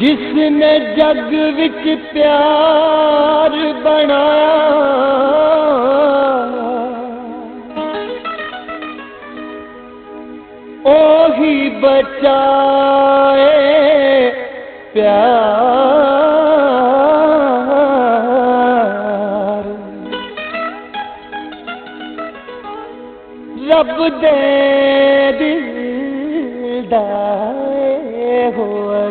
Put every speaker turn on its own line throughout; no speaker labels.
जिसने जग विच प्यार बनाया ओही बचाए प्यार। रब दे दिलदाए हो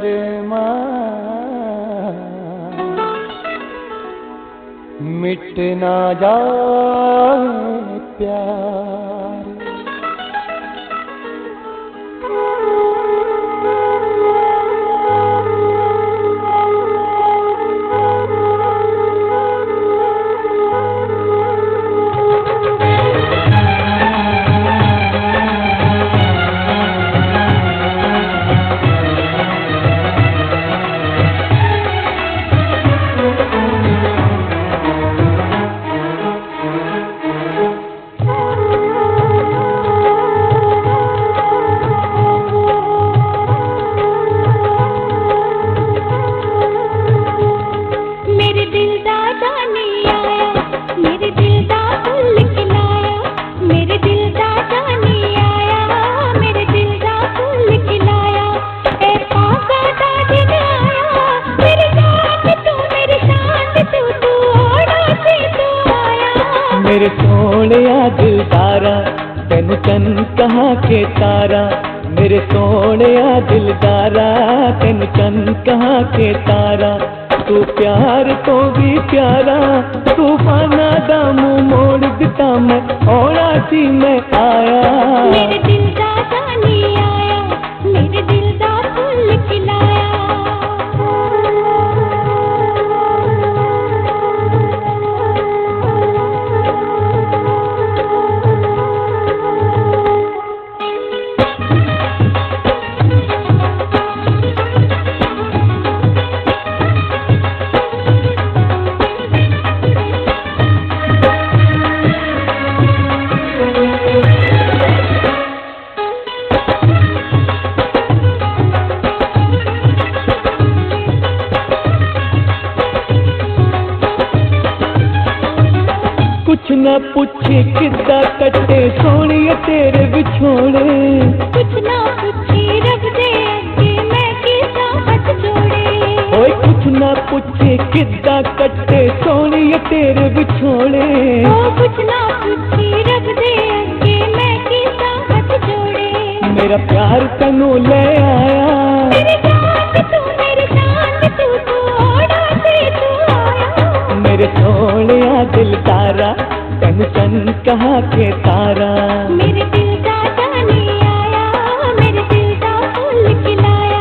अरमान मिट ना जाए प्यार। मेरे सोहणिया दिलदारा तेनू चन कहाँ के तारा। मेरे सोहणिया दिलदारा तेनू चन कहाँ के तारा। तू प्यार तो भी प्यारा तूफाना दा मुंह मोड़ दिता मैं औड़ा सी मैं आया।
मेरे दिल दा जानी आया मेरे दिल दा फूल खिलाया।
कुछ न पूछे किदा कटे सोनिए तेरे बिछोड़े।
कुछ ना पूछी रब दे अगे मैं किसा हाथ जोड़े।
ओए कुछ न पूछे किदा कटे सोनिए तेरे बिछोड़े।
ओ कुछ ना पूछी रब दे अगे मैं किसा हाथ जोड़े।
मेरा प्यार तैनू ले आया
मेरी जान तू मेरी शान तू तू ओड़ा से तू आया।
मेरे सोहणिया दिलदारा तेनू चन कहाँ के तारा।
मेरे दिल दा जानी आया मेरे दिल दा फूल खिलाया।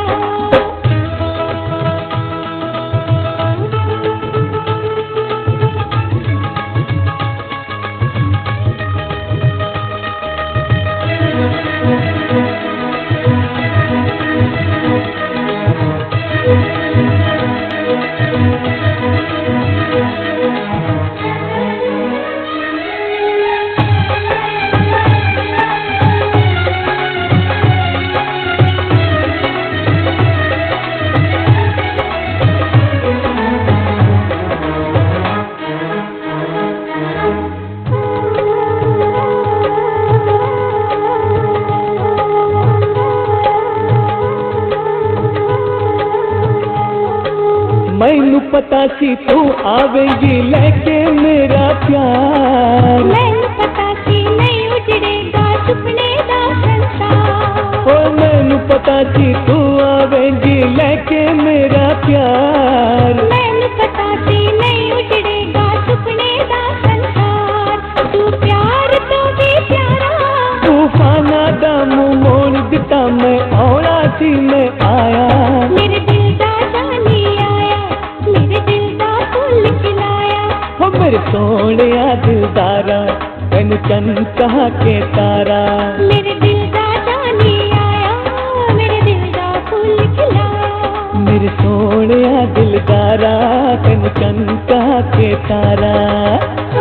मैनू पता सी तू आवेगी लेके मेरा प्यार।
मैनू पता सी नहीं उजड़ेगा सुपने दा संसार।
ओ मैनू पता सी तू आवेगी लेके मेरा प्यार।
मैनू पता सी नहीं उजड़ेगा सुपने दा संसार। तू प्यार तो भी प्यारा
तूफाना दा मुंह मोड़ दिता मैं औड़ा सी मैं आया।
मेरे दिल दा जानी आया मेरे दिल दा फूल खिलाया।
हो मेरे सोहणिया दिलदारा तेनू चन कहाँ के तारा।
मेरे दिल दा जानी आया मेरे दिल दा फूल खिलाया।
मेरे सोहणिया दिलदारा तेनू चन कहाँ के तारा।